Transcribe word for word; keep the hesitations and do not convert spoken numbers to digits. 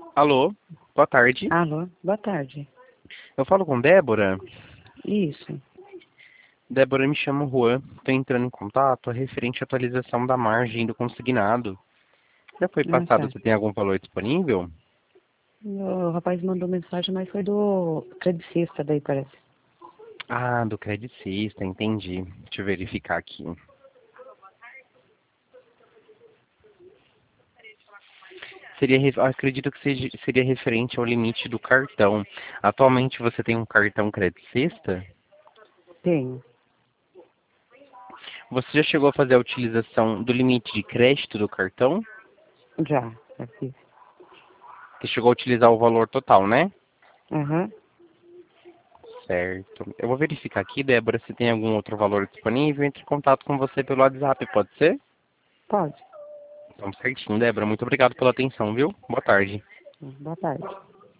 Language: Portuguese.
Alô, boa tarde. Alô, boa tarde. Eu falo com Débora. Isso. Débora, me chamo Juan. Estou entrando em contato referente à atualização da margem do consignado. Já foi Ah, passado, tá. você tem algum valor disponível? O rapaz mandou mensagem, mas foi do credicista daí, parece. Ah, do credicista, entendi. Deixa eu verificar aqui. Seria, re- acredito que seja, seria referente ao limite do cartão. Atualmente você tem um cartão credicista? Tenho. Você já chegou a fazer a utilização do limite de crédito do cartão? Já, já fiz. Você chegou a utilizar o valor total, né? Aham, Certo. Eu vou verificar aqui, Débora, se tem algum outro valor disponível. Entre em contato com você pelo WhatsApp, pode ser? pode. Então, certinho, Débora. Muito obrigado pela atenção, viu? Boa tarde. Boa tarde.